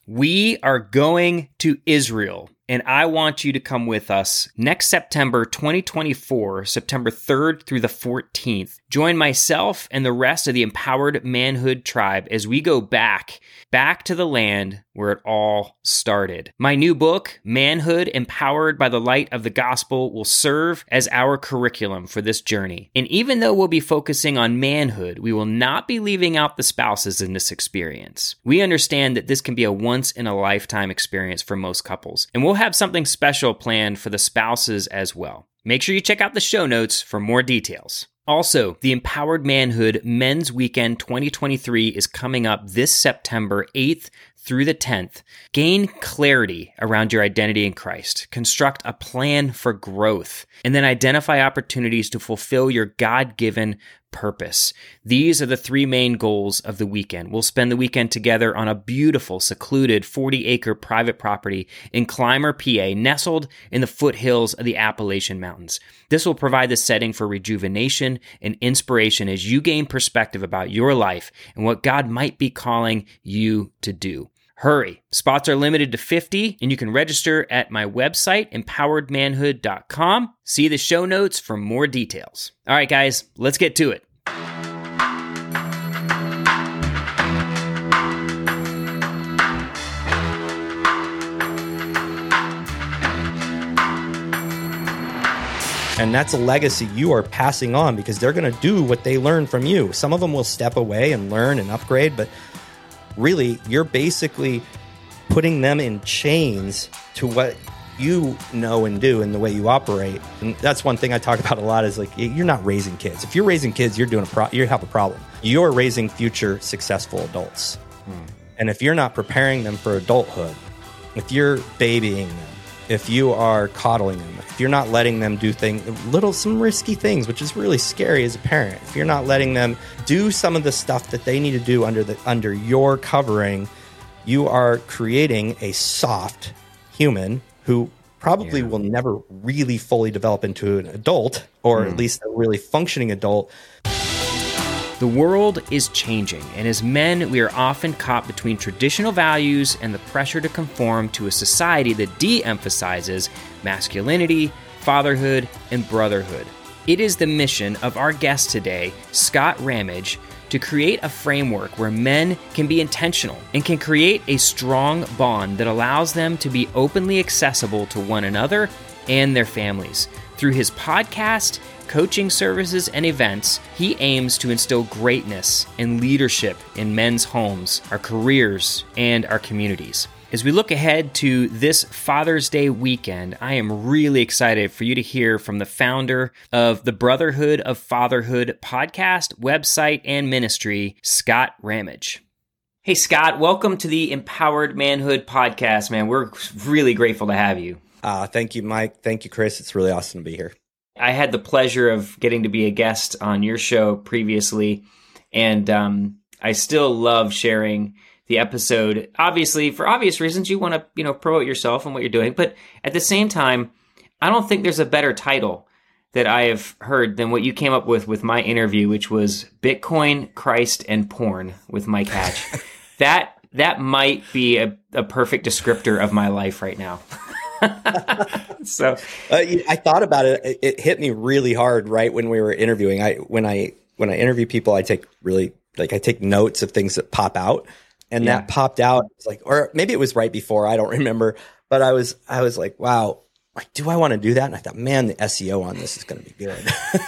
We are going to Israel, and I want you to come with us next September 2024, September 3rd through the 14th. Join myself and the rest of the Empowered Manhood tribe as we go back to the land where it all started. My new book, Manhood Empowered by the Light of the Gospel, will serve as our curriculum for this journey. And even though we'll be focusing on manhood, we will not be leaving out the spouses in this experience. We understand that this can be a once-in-a-lifetime experience for most couples, and we'll have something special planned for the spouses as well. Make sure you check out the show notes for more details. Also, the Empowered Manhood Men's Weekend 2023 is coming up this September 8th through the 10th. Gain clarity around your identity in Christ, construct a plan for growth, and then identify opportunities to fulfill your God-given purpose. These are the three main goals of the weekend. We'll spend the weekend together on a beautiful, secluded 40-acre private property in Clymer, PA, nestled in the foothills of the Appalachian Mountains. This will provide the setting for rejuvenation and inspiration as you gain perspective about your life and what God might be calling you to do. Hurry. Spots are limited to 50, and you can register at my website, empoweredmanhood.com. See the show notes for more details. All right, guys, let's get to it. And that's a legacy you are passing on because they're going to do what they learn from you. Some of them will step away and learn and upgrade, but really, you're basically putting them in chains to what you know and do and the way you operate. And that's one thing I talk about a lot is like, you're not raising kids. If you're raising kids, you have a problem. You're raising future successful adults. And if you're not preparing them for adulthood, if you're babying them, if you are coddling them, if you're not letting them do some risky things, which is really scary as a parent, if you're not letting them do some of the stuff that they need to do under your covering, you are creating a soft human who probably will never really fully develop into an adult, or at least a really functioning adult. The world is changing, and as men, we are often caught between traditional values and the pressure to conform to a society that de-emphasizes masculinity, fatherhood, and brotherhood. It is the mission of our guest today, Scott Ramage, to create a framework where men can be intentional and can create a strong bond that allows them to be openly accessible to one another and their families. Through his podcast, coaching services, and events, he aims to instill greatness and leadership in men's homes, our careers, and our communities. As we look ahead to this Father's Day weekend, I am really excited for you to hear from the founder of the Brotherhood of Fatherhood podcast, website, and ministry, Scott Ramage. Hey, Scott, welcome to the Empowered Manhood podcast, man. We're really grateful to have you. Thank you, Mike. Thank you, Chris. It's really awesome to be here. I had the pleasure of getting to be a guest on your show previously, and I still love sharing the episode. Obviously, for obvious reasons, you want to promote yourself and what you're doing, but at the same time, I don't think there's a better title that I have heard than what you came up with my interview, which was Bitcoin, Christ, and Porn with Mike Hatch. That might be a perfect descriptor of my life right now. So I thought about it. It hit me really hard right when we were interviewing. When I interview people, I take notes of things that pop out, and that popped out. It's like, or maybe it was right before. I don't remember, but I was like, wow, like, do I want to do that? And I thought, man, the SEO on this is going to be good.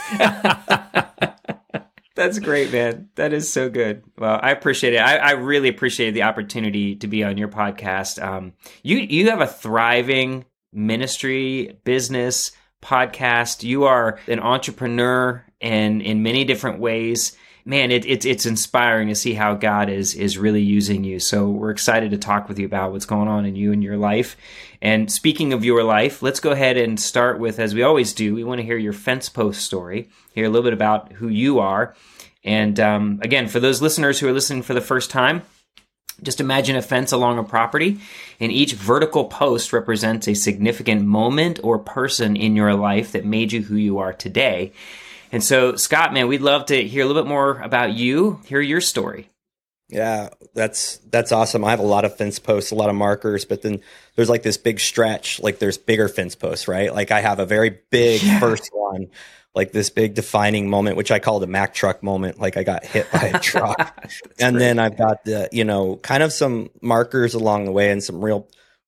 That's great, man. That is so good. Well, I appreciate it. I really appreciated the opportunity to be on your podcast. You have a thriving ministry, business, podcast. You are an entrepreneur and in many different ways. Man, it's inspiring to see how God is really using you. So we're excited to talk with you about what's going on in you and your life. And speaking of your life, let's go ahead and start with, as we always do, we want to hear your fence post story, hear a little bit about who you are. And again, for those listeners who are listening for the first time, just imagine a fence along a property, and each vertical post represents a significant moment or person in your life that made you who you are today. And so, Scott, man, we'd love to hear a little bit more about you, hear your story. Yeah, that's awesome. I have a lot of fence posts, a lot of markers, but then there's like this big stretch, like there's bigger fence posts, right? Like I have a very big first one, like this big defining moment, which I call the Mack truck moment. Like I got hit by a truck. And then I've got the, kind of some markers along the way and some real,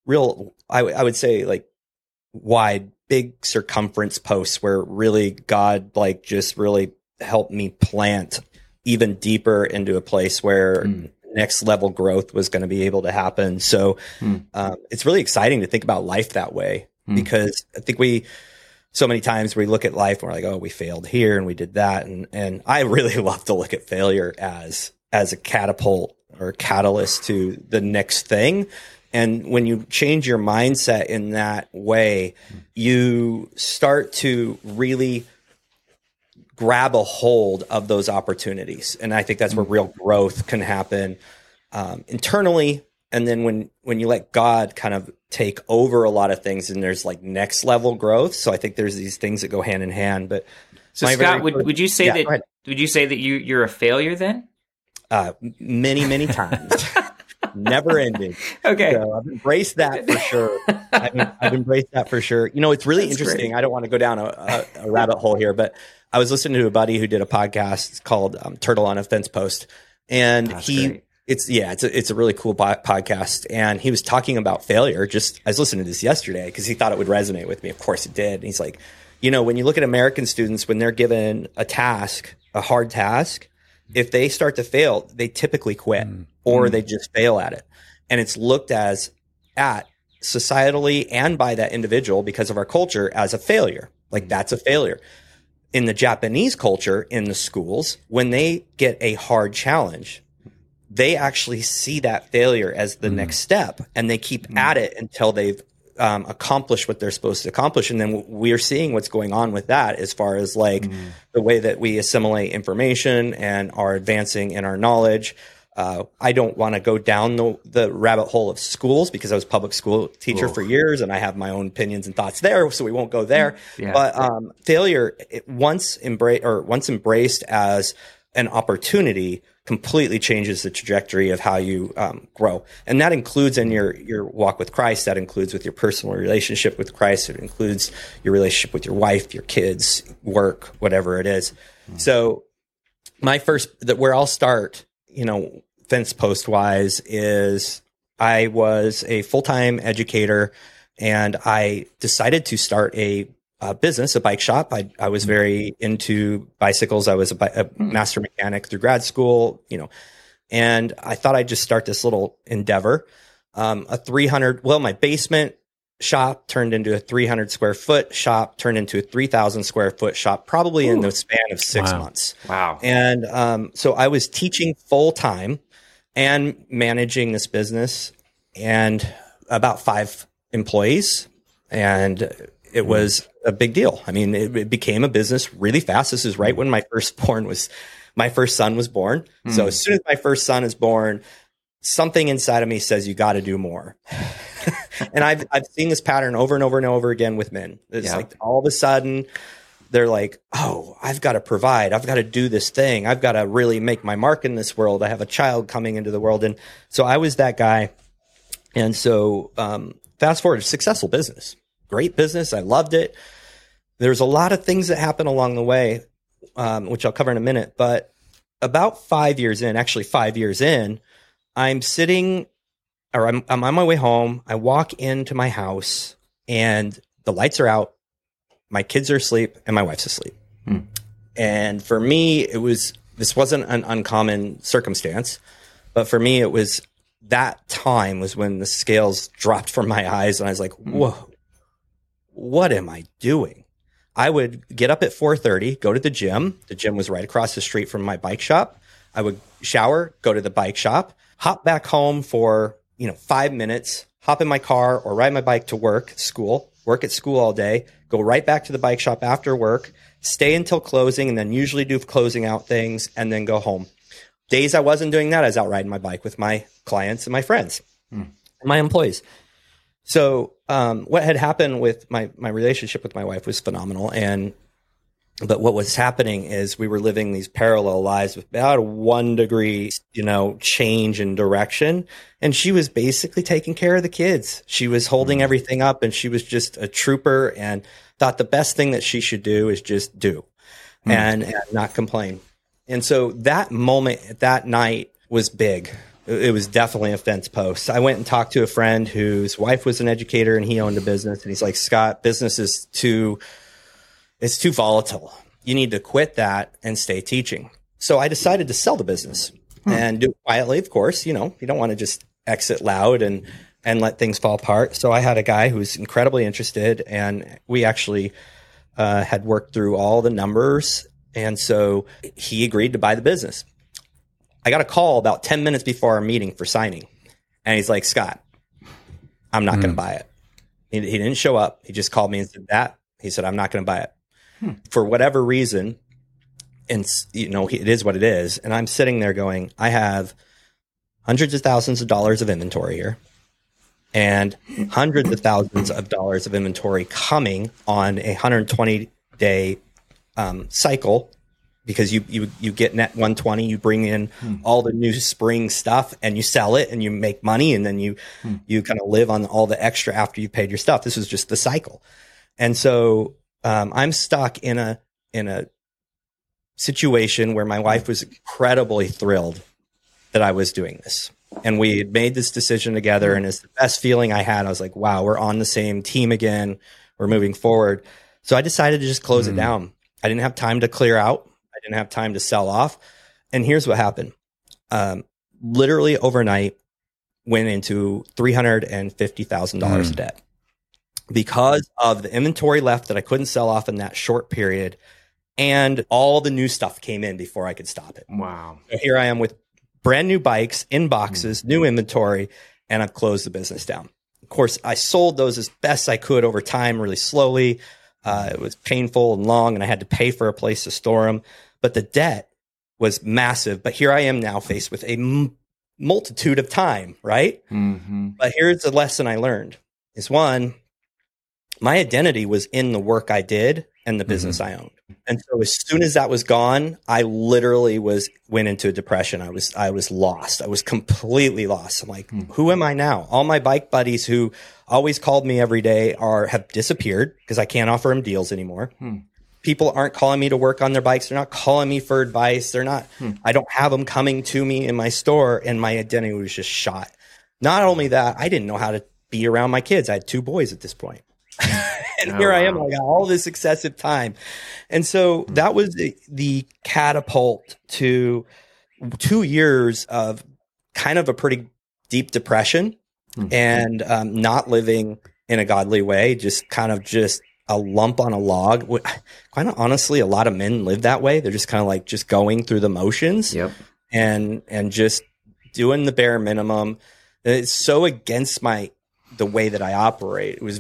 I would say like wide, big circumference posts where really God like just really helped me plant even deeper into a place where next level growth was going to be able to happen. So it's really exciting to think about life that way, because I think so many times we look at life and we're like, oh, we failed here and we did that. And I really love to look at failure as a catapult or catalyst to the next thing. And when you change your mindset in that way, you start to really grab a hold of those opportunities. And I think that's where real growth can happen internally. And then when you let God kind of take over a lot of things, and there's like next level growth. So I think there's these things that go hand in hand. But so Scott, would you say that you're a failure then? Many times. Never ending. Okay. So I've embraced that for sure. I've embraced that for sure. It's really interesting. Great. I don't want to go down a rabbit hole here, but I was listening to a buddy who did a podcast called Turtle on a Fence Post. And it's a really cool podcast. And he was talking about failure. I was listening to this yesterday because he thought it would resonate with me. Of course it did. And he's like, when you look at American students, when they're given a hard task, if they start to fail, they typically quit or they just fail at it. And it's looked at societally and by that individual, because of our culture, as a failure. Like that's a failure. In the Japanese culture, in the schools, when they get a hard challenge, they actually see that failure as the next step, and they keep at it until they've accomplish what they're supposed to accomplish. And then we're seeing what's going on with that as far as like the way that we assimilate information and are advancing in our knowledge. I don't want to go down the rabbit hole of schools, because I was a public school teacher for years and I have my own opinions and thoughts there. So we won't go there. Yeah. But failure, once embraced as an opportunity, completely changes the trajectory of how you grow. And that includes in your walk with Christ. That includes with your personal relationship with Christ. It includes your relationship with your wife, your kids, work, whatever it is. So where I'll start, fence post wise, is I was a full-time educator, and I decided to start a business, a bike shop. I was very into bicycles. I was a master mechanic through grad school, and I thought I'd just start this little endeavor. My basement shop turned into a 300 square foot shop, turned into a 3,000 square foot shop, probably in the span of 6 months. Wow. And so I was teaching full time and managing this business, and about 5 employees. And it was a big deal. I mean, it became a business really fast. This is right when my first son was born. So as soon as my first son is born, something inside of me says, you got to do more. And I've seen this pattern over and over and over again with men. It's like all of a sudden they're like, oh, I've got to provide. I've got to do this thing. I've got to really make my mark in this world. I have a child coming into the world. And so I was that guy. And so fast forward, successful business, great business. I loved it. There's a lot of things that happen along the way, which I'll cover in a minute. But about 5 years in, I'm sitting, or I'm on my way home. I walk into my house and the lights are out. My kids are asleep and my wife's asleep. And for me, this wasn't an uncommon circumstance, but for me, that time was when the scales dropped from my eyes and I was like, whoa, what am I doing? I would get up at 4:30, go to the gym. The gym was right across the street from my bike shop. I would shower, go to the bike shop, hop back home for 5 minutes, hop in my car or ride my bike to work at school all day, go right back to the bike shop after work, stay until closing, and then usually do closing out things and then go home. Days I wasn't doing that, I was out riding my bike with my clients and my friends, and my employees. So what had happened with my relationship with my wife was phenomenal. And But what was happening is we were living these parallel lives with about a 1 degree, change in direction. And she was basically taking care of the kids. She was holding everything up, and she was just a trooper, and thought the best thing that she should do is just do and not complain. And so that moment, that night was big. It was definitely a fence post. I went and talked to a friend whose wife was an educator, and he owned a business. And he's like, Scott, business is it's too volatile. You need to quit that and stay teaching. So I decided to sell the business and do it quietly, of course. You don't want to just exit loud and let things fall apart. So I had a guy who was incredibly interested, and we actually had worked through all the numbers. And so he agreed to buy the business. I got a call about 10 minutes before our meeting for signing. And he's like, Scott, I'm not going to buy it. He didn't show up. He just called me and said that. He said, I'm not going to buy it. For whatever reason, and it is what it is. And I'm sitting there going, I have hundreds of thousands of dollars of inventory here, and hundreds of thousands of dollars of inventory coming on a 120-day cycle, because you get net 120, you bring in all the new spring stuff and you sell it and you make money, and then you kind of live on all the extra after you paid your stuff. This was just the cycle. And so I'm stuck in a situation where my wife was incredibly thrilled that I was doing this. And we had made this decision together, and it's the best feeling I had. I was like, wow, we're on the same team again. We're moving forward. So I decided to just close it down. I didn't have time to clear out. I didn't have time to sell off. And here's what happened. Literally overnight, went into $350,000 of debt, because of the inventory left that I couldn't sell off in that short period. And all the new stuff came in before I could stop it. Wow. So here I am with brand new bikes in boxes, new inventory, and I've closed the business down. Of course, I sold those as best I could over time, really slowly. It was painful and long, and I had to pay for a place to store them. But the debt was massive. But here I am now faced with a multitude of time, right? But here's the lesson I learned is, one, my identity was in the work I did and the business I owned. And so as soon as that was gone, I literally went into a depression. I was lost. I was completely lost. I'm like, who am I now? All my bike buddies who always called me every day have disappeared because I can't offer them deals anymore. People aren't calling me to work on their bikes. They're not calling me for advice. They're not, I don't have them coming to me in my store, and my identity was just shot. Not only that, I didn't know how to be around my kids. I had 2 boys at this point. And here I am, I got all this excessive time. And so that was the catapult to 2 years of kind of a pretty deep depression and not living in a godly way, just a lump on a log. Quite honestly, a lot of men live that way. They're just kind of like just going through the motions and just doing the bare minimum. And it's so against the way that I operate. It was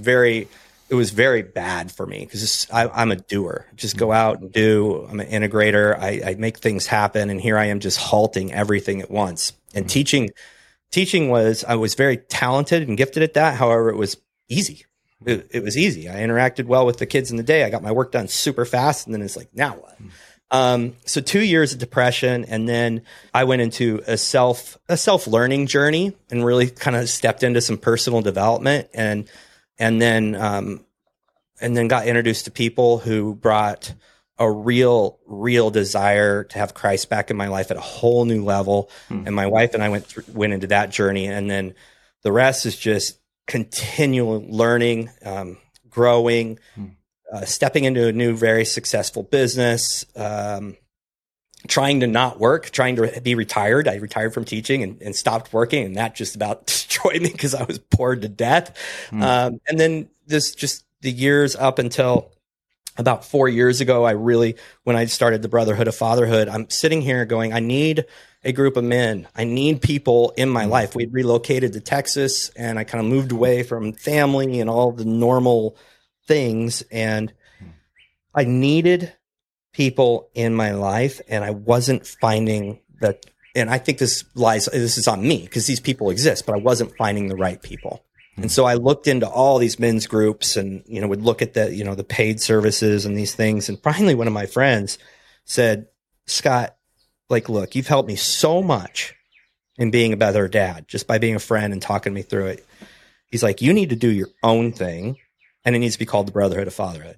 very bad for me because I'm a doer. Just go out and do. I'm an integrator. I make things happen. And here I am just halting everything at once. And teaching I was very talented and gifted at that. However, it was easy. It was easy. I interacted well with the kids in the day. I got my work done super fast. And then it's like, now what? So 2 years of depression. And then I went into a self-learning journey and really kind of stepped into some personal development and then got introduced to people who brought a real desire to have Christ back in my life at a whole new level. And my wife and I went into that journey. And then the rest is just continual learning, growing, stepping into a new, very successful business, trying to not work, trying to be retired. I retired from teaching and stopped working, and that just about destroyed me because I was bored to death. And then the years up until about 4 years ago, when I started the Brotherhood of Fatherhood, I'm sitting here going, I need a group of men. I need people in my life. We'd relocated to Texas, and I kind of moved away from family and all the normal things. And I needed people in my life, and I wasn't finding that. And I think this is on me because these people exist, but I wasn't finding the right people. And so I looked into all these men's groups and, would look at the paid services and these things. And finally, one of my friends said, Scott, like, look, you've helped me so much in being a better dad, just by being a friend and talking me through it. He's like, you need to do your own thing, and it needs to be called the Brotherhood of Fatherhood.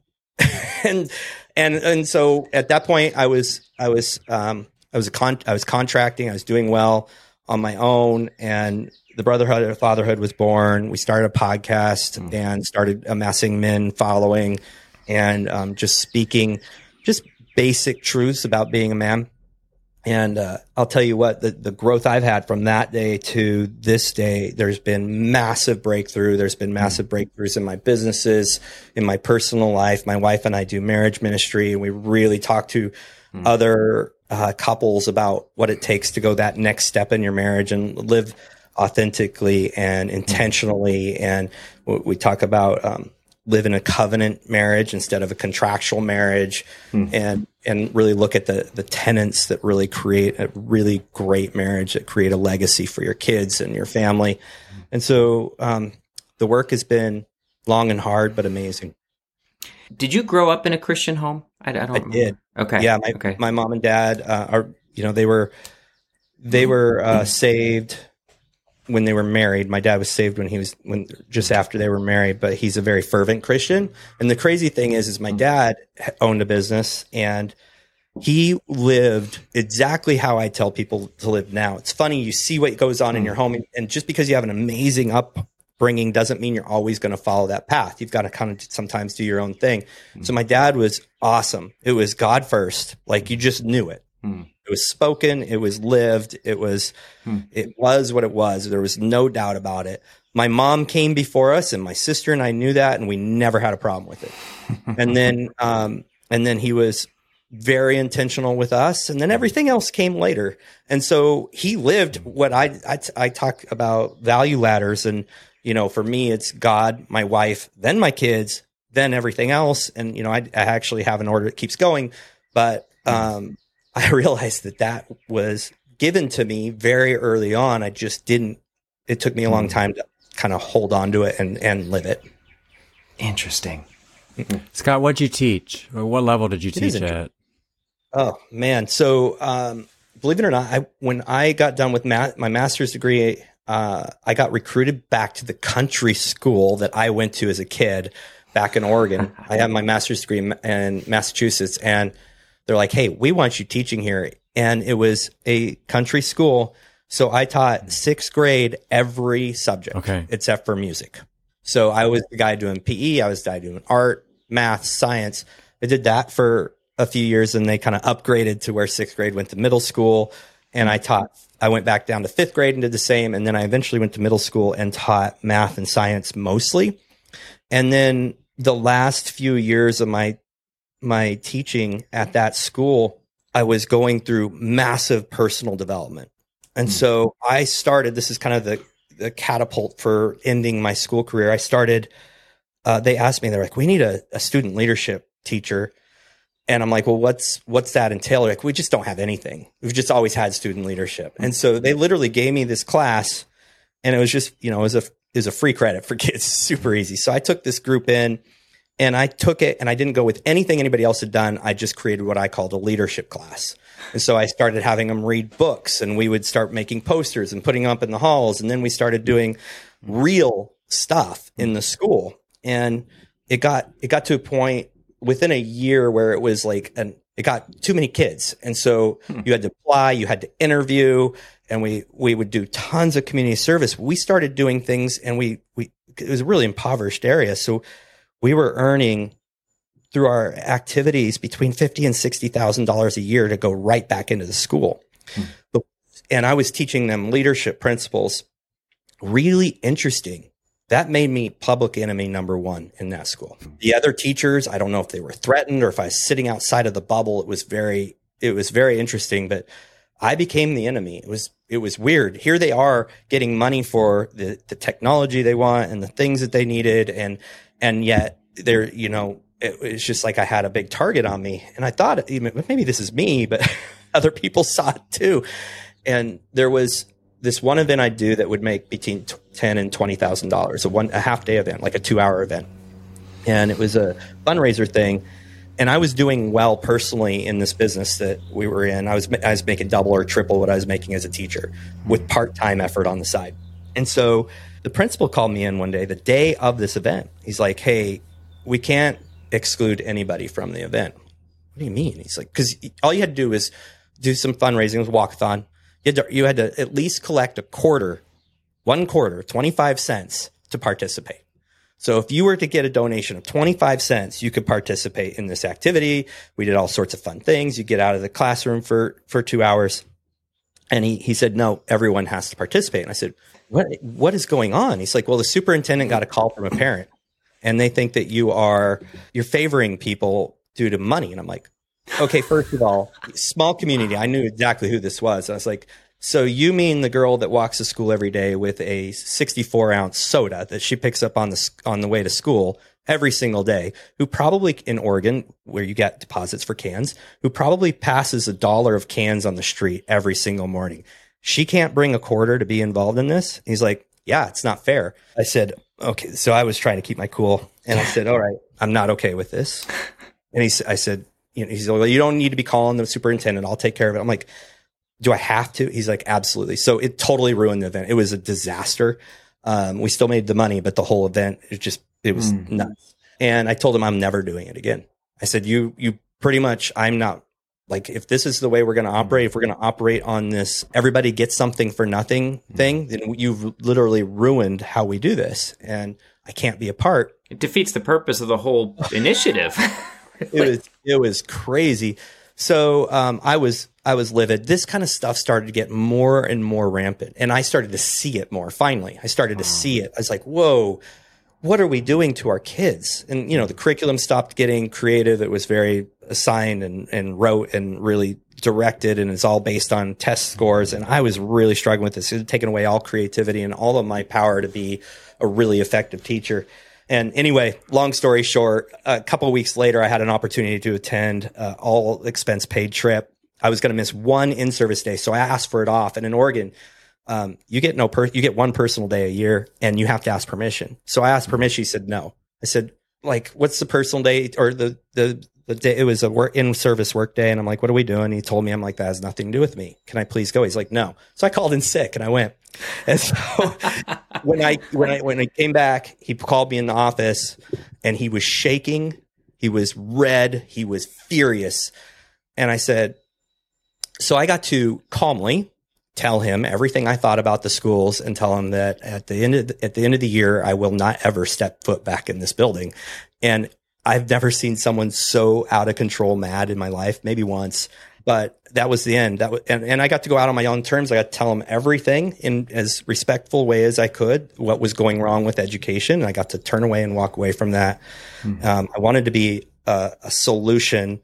and so at that point I was contracting, I was doing well on my own, and the Brotherhood of Fatherhood was born. We started a podcast and started amassing men following and just speaking just basic truths about being a man. And I'll tell you what, the growth I've had from that day to this day, there's been massive breakthrough. There's been massive breakthroughs in my businesses, in my personal life. My wife and I do marriage ministry, and we really talk to other couples about what it takes to go that next step in your marriage and live authentically and intentionally. And we talk about live in a covenant marriage instead of a contractual marriage, and really look at the tenets that really create a really great marriage, that create a legacy for your kids and your family. And so the work has been long and hard, but amazing. Did you grow up in a Christian home? I did. Okay. Yeah. My mom and dad they were saved when they were married. My dad was saved just after they were married, but he's a very fervent Christian. And the crazy thing is my dad owned a business, and he lived exactly how I tell people to live now. It's funny. You see what goes on in your home, and just because you have an amazing upbringing doesn't mean you're always going to follow that path. You've got to kind of sometimes do your own thing. So my dad was awesome. It was God first. Like, you just knew it. It was spoken. It was lived. It was what it was. There was no doubt about it. My mom came before us, and my sister and I knew that, and we never had a problem with it. And then he was very intentional with us, and then everything else came later. And so he lived what I talk about, value ladders. And, for me, it's God, my wife, then my kids, then everything else. And, I actually have an order that keeps going, but, I realized that was given to me very early on. I just didn't, it took me a long time to kind of hold on to it and live it. Interesting. Scott, what'd you teach? Or what level did you teach at? Oh man. So, believe it or not, when I got done with my master's degree, I got recruited back to the country school that I went to as a kid back in Oregon. I have my master's degree in Massachusetts, and they're like, hey, we want you teaching here. And it was a country school. So I taught sixth grade every subject except for music. So I was the guy doing PE. I was the guy doing art, math, science. I did that for a few years, and they kind of upgraded to where sixth grade went to middle school. And I went back down to fifth grade and did the same. And then I eventually went to middle school and taught math and science mostly. And then the last few years of my teaching at that school, I was going through massive personal development. And so I started, this is kind of the catapult for ending my school career. I started, they asked me, they're like, we need a student leadership teacher. And I'm like, well, what's that entail? They're like, we just don't have anything. We've just always had student leadership. And so they literally gave me this class, and it was just, it was a free credit for kids, super easy. So I took this group in, and I took it, and I didn't go with anything anybody else had done. I just created what I called a leadership class. And so I started having them read books, and we would start making posters and putting them up in the halls. And then we started doing real stuff in the school. And it got to a point within a year where it was like, it got too many kids. And so you had to apply, you had to interview, and we would do tons of community service. We started doing things, and it was a really impoverished area. So we were earning through our activities between $50,000 and $60,000 a year to go right back into the school. And I was teaching them leadership principles. Really interesting. That made me public enemy number one in that school. The other teachers, I don't know if they were threatened or if I was sitting outside of the bubble. It was very interesting, but I became the enemy. It was weird. Here they are getting money for the technology they want and the things that they needed. And yet they're, it was just like I had a big target on me. And I thought maybe this is me, but other people saw it too. And there was this one event I'd do that would make between $10,000 and $20,000, a half day event, like a 2-hour event. And it was a fundraiser thing. And I was doing well personally in this business that we were in. I was making double or triple what I was making as a teacher with part-time effort on the side. And so the principal called me in one day, the day of this event. He's like, hey, we can't exclude anybody from the event. What do you mean? He's like, because all you had to do was do some fundraising. It was a walkathon. You had to at least collect one quarter, 25 cents to participate. So if you were to get a donation of 25 cents, you could participate in this activity. We did all sorts of fun things. You get out of the classroom for 2 hours. And he said, no, everyone has to participate. And I said, what is going on? He's like, well, the superintendent got a call from a parent and they think that you're favoring people due to money. And I'm like, okay, first of all, small community. I knew exactly who this was. I was like, so you mean the girl that walks to school every day with a 64-ounce soda that she picks up on the way to school every single day, who probably in Oregon, where you get deposits for cans, who probably passes $1 of cans on the street every single morning. She can't bring a quarter to be involved in this. He's like, yeah, it's not fair. I said, okay. So I was trying to keep my cool. And I said, all right, I'm not okay with this. And I said, he said, well, you don't need to be calling the superintendent. I'll take care of it. I'm like, do I have to? He's like, absolutely. So it totally ruined the event. It was a disaster. We still made the money, but the whole event, it was nuts. And I told him I'm never doing it again. I said, you pretty much, I'm not, like, if this is the way we're going to operate, if we're going to operate on this, everybody gets something for nothing thing, then you've literally ruined how we do this. And I can't be a part. It defeats the purpose of the whole initiative. It was crazy. So I was livid. This kind of stuff started to get more and more rampant. And I started to see it more. Finally, I started to see it. I was like, whoa, what are we doing to our kids? And, the curriculum stopped getting creative. It was very assigned and rote and really directed. And it's all based on test scores. And I was really struggling with this. It had taken away all creativity and all of my power to be a really effective teacher. And anyway, long story short, a couple of weeks later, I had an opportunity to attend all expense paid trip. I was going to miss one in-service day, so I asked for it off. And in Oregon, you get one personal day a year, and you have to ask permission. So I asked permission. He said no. I said, like, what's the personal day or the day? It was a in-service work day, and I'm like, what are we doing? He told me, I'm like, that has nothing to do with me. Can I please go? He's like, no. So I called in sick, and I went. And so when I came back, he called me in the office, and he was shaking. He was red. He was furious. And I said, so I got to calmly tell him everything I thought about the schools and tell him that at the end of the year, I will not ever step foot back in this building. And I've never seen someone so out of control mad in my life, maybe once, but that was the end. And I got to go out on my own terms. I got to tell him everything in as respectful way as I could, what was going wrong with education. And I got to turn away and walk away from that. I wanted to be a solution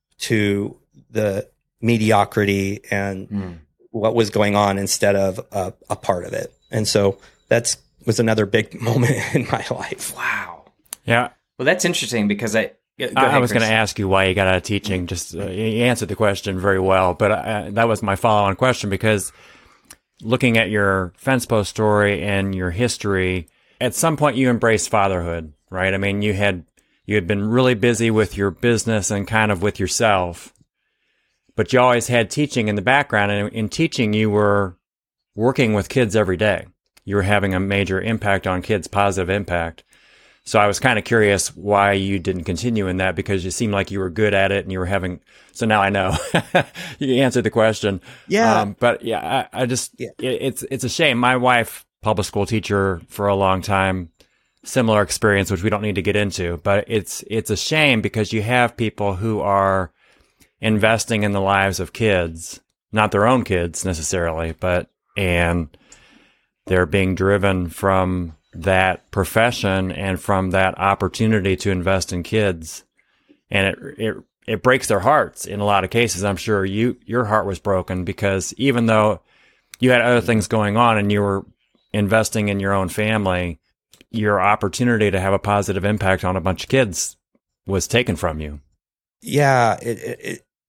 to the mediocrity and what was going on instead of a part of it. And so that was another big moment in my life. Wow. Yeah. Well, that's interesting because I was going to ask you why you got out of teaching. Just you answered the question very well, but that was my follow-on question because looking at your fence post story and your history, at some point you embraced fatherhood, right? I mean, you had been really busy with your business and kind of with yourself, but you always had teaching in the background. And in teaching, you were working with kids every day. You were having a major impact on kids, positive impact. So I was kind of curious why you didn't continue in that because you seemed like you were good at it and you were having, so now I know you answered the question. Yeah. But yeah, it's a shame. My wife, public school teacher for a long time, similar experience, which we don't need to get into, but it's a shame because you have people who are investing in the lives of kids, not their own kids necessarily, and they're being driven from that profession and from that opportunity to invest in kids. And it breaks their hearts in a lot of cases. I'm sure your heart was broken because even though you had other things going on and you were investing in your own family, your opportunity to have a positive impact on a bunch of kids was taken from you. Yeah.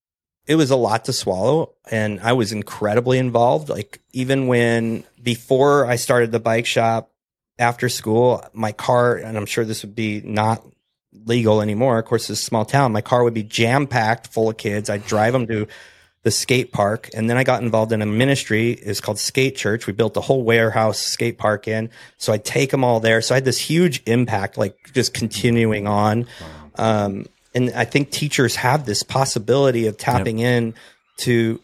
it was a lot to swallow, and I was incredibly involved. Like, even before I started the bike shop, after school, my car, and I'm sure this would be not legal anymore. Of course, it's a small town. My car would be jam packed full of kids. I'd drive them to the skate park. And then I got involved in a ministry. It's called Skate Church. We built a whole warehouse skate park in. So I'd take them all there. So I had this huge impact, like just continuing on. And I think teachers have this possibility of tapping in to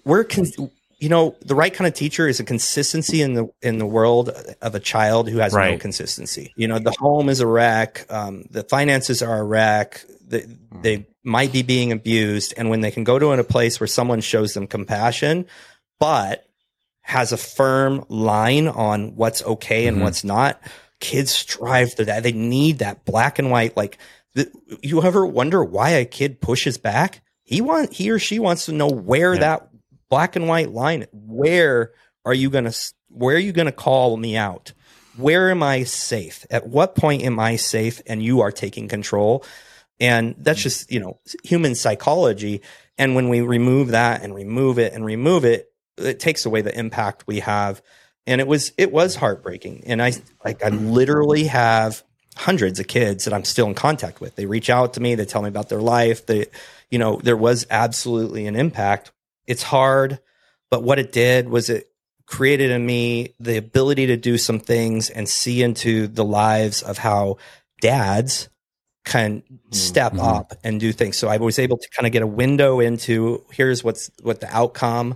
the right kind of teacher is a consistency in the world of a child who has no consistency. The home is a wreck. The finances are a wreck. They might be being abused. And when they can go to a place where someone shows them compassion, but has a firm line on what's okay and what's not, kids strive for that. They need that black and white. Like, you ever wonder why a kid pushes back? He or she wants to know where that black and white line. Where are you gonna call me out? Where am I safe? At what point am I safe? And you are taking control. And that's just, human psychology. And when we remove that and remove it, it takes away the impact we have. And it was heartbreaking. And I literally have hundreds of kids that I'm still in contact with. They reach out to me. They tell me about their life. There was absolutely an impact. It's hard, but what it did was it created in me the ability to do some things and see into the lives of how dads can step up and do things. So I was able to kind of get a window into here's what the outcome.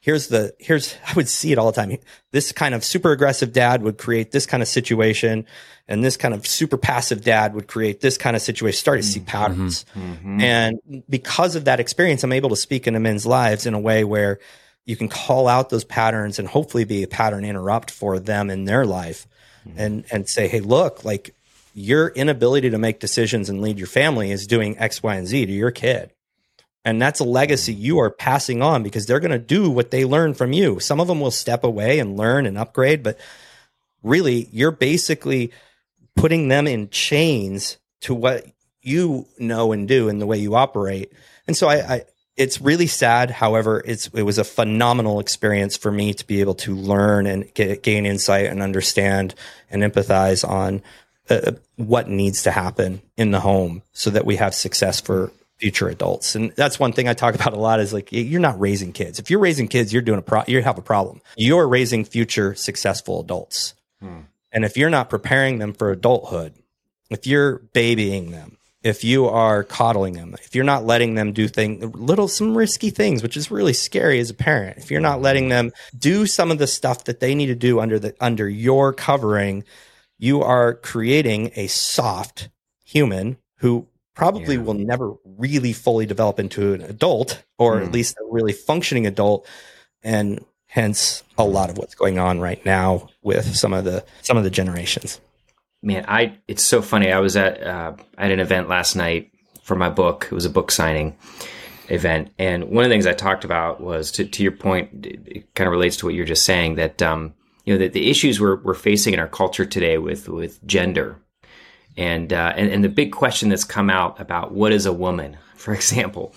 I would see it all the time. This kind of super aggressive dad would create this kind of situation, and this kind of super passive dad would create this kind of situation. Started to see patterns. And because of that experience, I'm able to speak into men's lives in a way where you can call out those patterns and hopefully be a pattern interrupt for them in their life and say, hey, look, like, your inability to make decisions and lead your family is doing X, Y, and Z to your kid. And that's a legacy you are passing on because they're going to do what they learn from you. Some of them will step away and learn and upgrade, but really you're basically putting them in chains to what you know and do and the way you operate. And so it's really sad. However, it was a phenomenal experience for me to be able to learn and gain insight and understand and empathize on what needs to happen in the home so that we have success for future adults. And that's one thing I talk about a lot is like, you're not raising kids. If you're raising kids, you have a problem. You're raising future successful adults. And if you're not preparing them for adulthood, if you're babying them, if you are coddling them, if you're not letting them do some risky things, which is really scary as a parent, if you're not letting them do some of the stuff that they need to do under your covering, you are creating a soft human who probably will never really fully develop into an adult, or at least a really functioning adult. And hence a lot of what's going on right now with some of the generations. Man, it's so funny. I was at an event last night for my book. It was a book signing event. And one of the things I talked about was, to your point, it kind of relates to what you're just saying, that, that the issues we're facing in our culture today with gender and the big question that's come out about what is a woman, for example,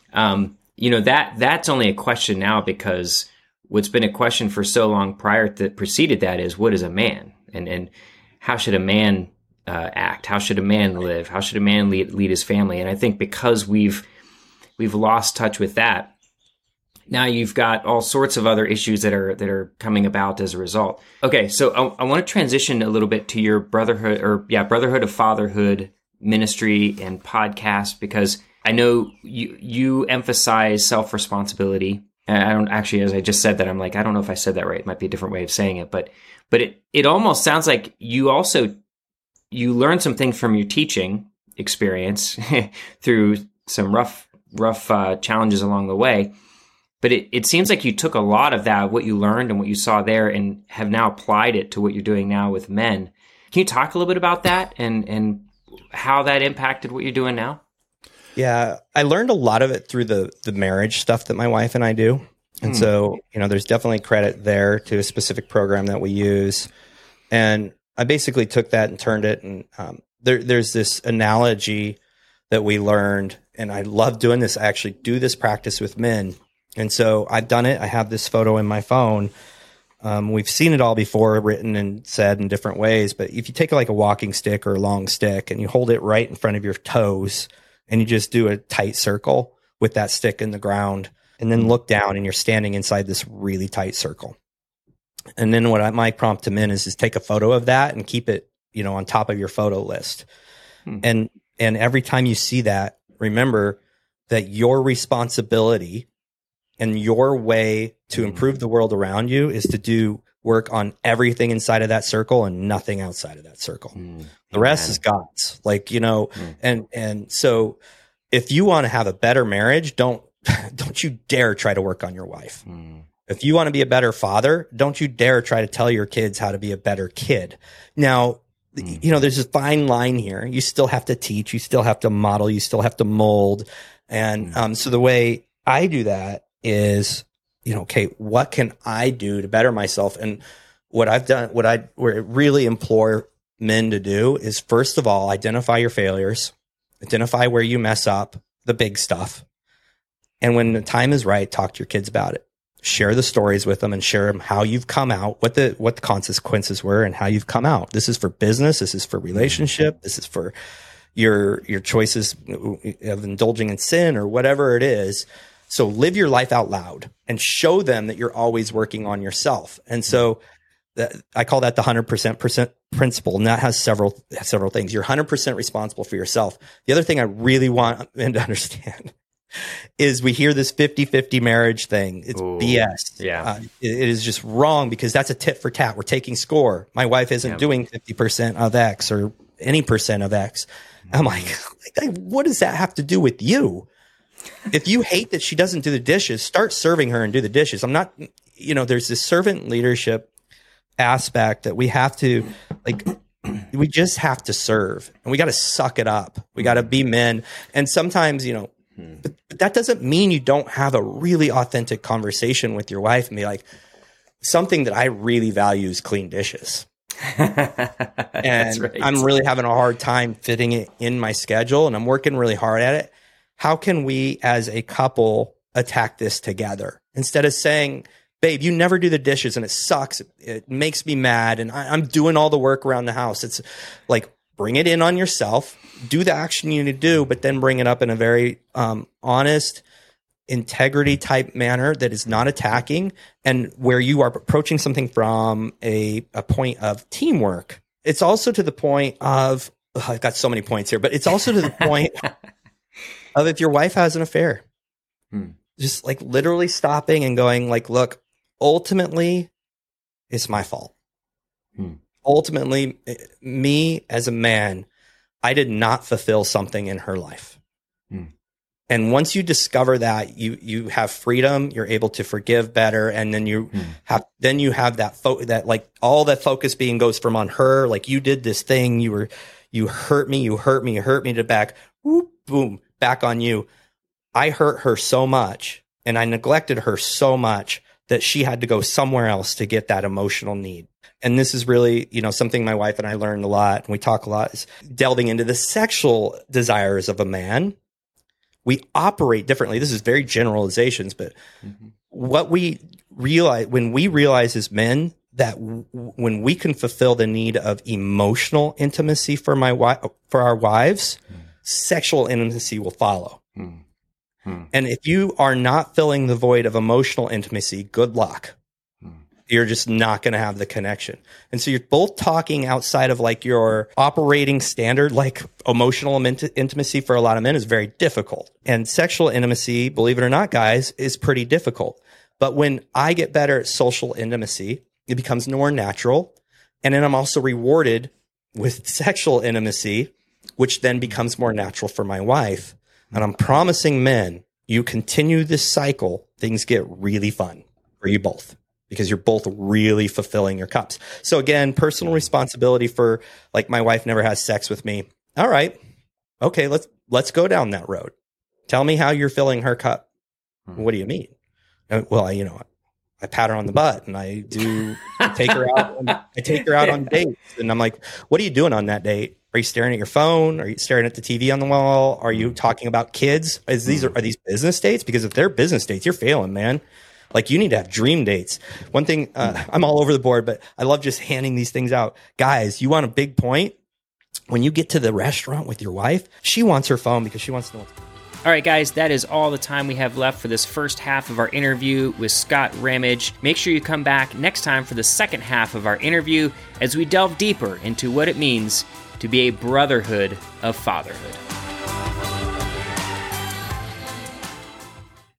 that's only a question now because what's been a question for so long preceded that is, what is a man? And how should a man act? How should a man live? How should a man lead his family? And I think because we've lost touch with that, now you've got all sorts of other issues that are coming about as a result. Okay, so I want to transition a little bit to your Brotherhood of Fatherhood ministry and podcast, because I know you emphasize self-responsibility. And I don't actually, as I just said that, I'm like, I don't know if I said that right. It might be a different way of saying it, but it almost sounds like you learned some things from your teaching experience through some rough challenges along the way. But it seems like you took a lot of that, what you learned and what you saw there, and have now applied it to what you're doing now with men. Can you talk a little bit about that and how that impacted what you're doing now? Yeah, I learned a lot of it through the marriage stuff that my wife and I do. And so, there's definitely credit there to a specific program that we use. And I basically took that and turned it. And there's this analogy that we learned and I love doing this. I actually do this practice with men. And so I've done it. I have this photo in my phone. We've seen it all before, written and said in different ways. But if you take like a walking stick or a long stick and you hold it right in front of your toes and you just do a tight circle with that stick in the ground and then look down and you're standing inside this really tight circle. And then what my prompt to men is take a photo of that and keep it, on top of your photo list. And every time you see that, remember that your responsibility and your way to improve the world around you is to do work on everything inside of that circle and nothing outside of that circle. The rest is God's, and so if you want to have a better marriage, don't you dare try to work on your wife. If you want to be a better father, don't you dare try to tell your kids how to be a better kid. Now, there's a fine line here. You still have to teach, you still have to model, you still have to mold. And so the way I do that is, okay, what can I do to better myself? And what I've done, what I really implore men to do is, first of all, identify your failures, identify where you mess up, the big stuff. And when the time is right, talk to your kids about it. Share the stories with them and share them how you've come out, what the consequences were and how you've come out. This is for business. This is for relationship. This is for your choices of indulging in sin or whatever it is. So live your life out loud and show them that you're always working on yourself. And so I call that the 100% principle. And that has several things. You're 100% responsible for yourself. The other thing I really want men to understand is we hear this 50-50 marriage thing. It's BS. Yeah. It is just wrong because that's a tit for tat. We're taking score. My wife isn't doing 50% of X or any percent of X. I'm like, what does that have to do with you? If you hate that she doesn't do the dishes, start serving her and do the dishes. I'm not, there's this servant leadership aspect that we have to we just have to serve and we got to suck it up. We got to be men. And sometimes, but that doesn't mean you don't have a really authentic conversation with your wife and be like, something that I really value is clean dishes. And right. I'm really having a hard time fitting it in my schedule and I'm working really hard at it. How can we as a couple attack this together instead of saying, babe, you never do the dishes and it sucks. It makes me mad. And I'm doing all the work around the house. It's like, bring it in on yourself, do the action you need to do, but then bring it up in a very honest, integrity type manner that is not attacking and where you are approaching something from a point of teamwork. It's also to the point of, I've got so many points here, but it's also to the point of if your wife has an affair, just like literally stopping and going like, look, ultimately it's my fault. Ultimately, me as a man, I did not fulfill something in her life. And once you discover that, you have freedom, you're able to forgive better, and then you have that like all that focus being goes from on her, like you did this thing, you hurt me to back, whoop, boom, back on you. I hurt her so much, and I neglected her so much that she had to go somewhere else to get that emotional need. And this is really, something my wife and I learned a lot, and we talk a lot, is delving into the sexual desires of a man. We operate differently. This is very generalizations, but what we realize, when we realize as men that when we can fulfill the need of emotional intimacy for our wives, sexual intimacy will follow. And if you are not filling the void of emotional intimacy, good luck. You're just not going to have the connection. And so you're both talking outside of like your operating standard, like emotional intimacy for a lot of men is very difficult. And sexual intimacy, believe it or not, guys, is pretty difficult. But when I get better at social intimacy, it becomes more natural. And then I'm also rewarded with sexual intimacy, which then becomes more natural for my wife. And I'm promising men, you continue this cycle, things get really fun for you both, because you're both really fulfilling your cups. So again, personal responsibility for, like, my wife never has sex with me. All right. Okay. Let's go down that road. Tell me how you're filling her cup. What do you mean? Well, I pat her on the butt and I take her out on dates. And I'm like, what are you doing on that date? Are you staring at your phone? Are you staring at the TV on the wall? Are you talking about kids? Are these business dates? Because if they're business dates, you're failing, man. Like, you need to have dream dates. One thing, I'm all over the board, but I love just handing these things out. Guys, you want a big point? When you get to the restaurant with your wife, she wants her phone because she wants to know what's going on. All right, guys, that is all the time we have left for this first half of our interview with Scott Ramage. Make sure you come back next time for the second half of our interview as we delve deeper into what it means to be a brotherhood of fatherhood.